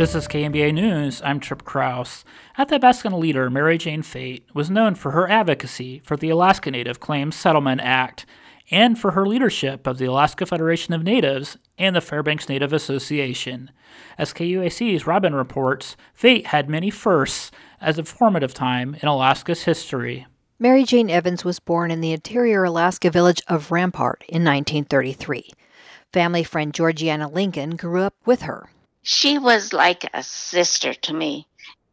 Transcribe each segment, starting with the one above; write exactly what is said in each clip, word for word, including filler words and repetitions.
This is K M B A News. I'm Trip Kraus. Athabascan leader Mary Jane Fate was known for her advocacy for the Alaska Native Claims Settlement Act and for her leadership of the Alaska Federation of Natives and the Fairbanks Native Association. As K U A C's Robin reports, Fate had many firsts as a formative time in Alaska's history. Mary Jane Evans was born in the interior Alaska village of Rampart in nineteen thirty-three. Family friend Georgiana Lincoln grew up with her. She was like a sister to me.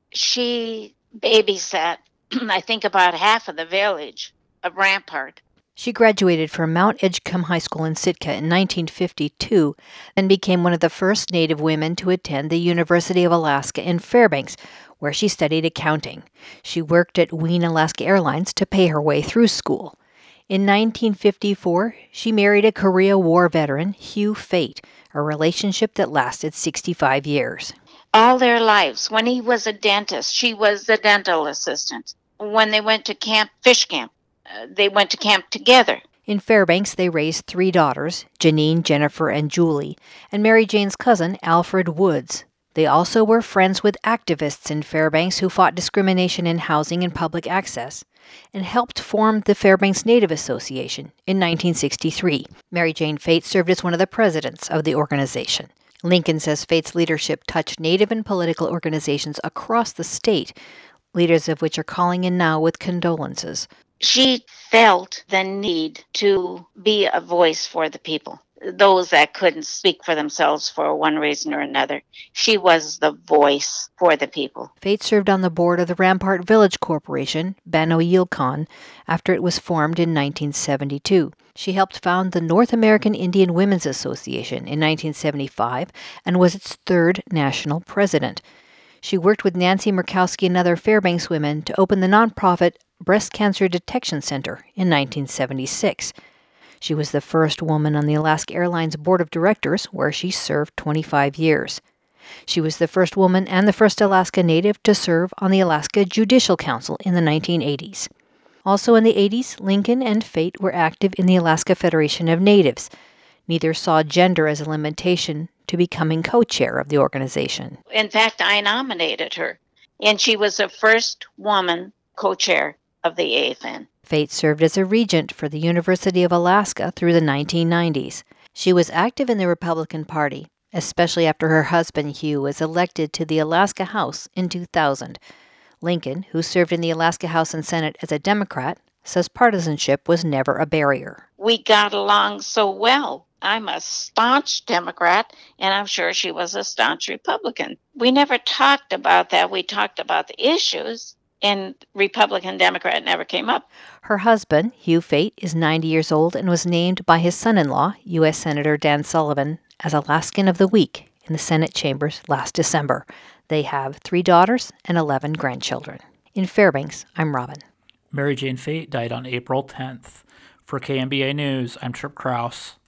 She babysat, I think, about half of the village of Rampart. She graduated from Mount Edgecombe High School in Sitka in nineteen fifty-two and became one of the first Native women to attend the University of Alaska in Fairbanks, where she studied accounting. She worked at Wien Alaska Airlines to pay her way through school. In nineteen fifty-four, she married a Korea War veteran, Hugh Fate, a relationship that lasted sixty-five years. All their lives. When he was a dentist, she was the dental assistant. When they went to camp, fish camp, uh, they went to camp together. In Fairbanks, they raised three daughters, Janine, Jennifer, and Julie, and Mary Jane's cousin, Alfred Woods. They also were friends with activists in Fairbanks who fought discrimination in housing and public access, and helped form the Fairbanks Native Association in nineteen sixty-three. Mary Jane Fate served as one of the presidents of the organization. Lincoln says Fate's leadership touched Native and political organizations across the state, leaders of which are calling in now with condolences. She felt the need to be a voice for the people, those that couldn't speak for themselves for one reason or another. She was the voice for the people. Fate served on the board of the Rampart Village Corporation, Bano Yilkan, after it was formed in nineteen seventy-two. She helped found the North American Indian Women's Association in nineteen seventy-five and was its third national president. She worked with Nancy Murkowski and other Fairbanks women to open the nonprofit Breast Cancer Detection Center in nineteen seventy-six. She was the first woman on the Alaska Airlines Board of Directors, where she served twenty-five years. She was the first woman and the first Alaska Native to serve on the Alaska Judicial Council in the nineteen eighties. Also in the eighties, Lincoln and Fate were active in the Alaska Federation of Natives. Neither saw gender as a limitation to becoming co-chair of the organization. In fact, I nominated her, and she was the first woman co-chair of the A F N. Fate served as a regent for the University of Alaska through the nineteen nineties. She was active in the Republican Party, especially after her husband Hugh was elected to the Alaska House in two thousand. Lincoln, who served in the Alaska House and Senate as a Democrat, says partisanship was never a barrier. We got along so well. I'm a staunch Democrat, and I'm sure she was a staunch Republican. We never talked about that. We talked about the issues, and Republican-Democrat never came up. Her husband, Hugh Fate, is ninety years old and was named by his son-in-law, U S Senator Dan Sullivan, as Alaskan of the Week in the Senate chambers last December. They have three daughters and eleven grandchildren. In Fairbanks, I'm Robin. Mary Jane Fate died on April tenth. For K M B A News, I'm Trip Kraus.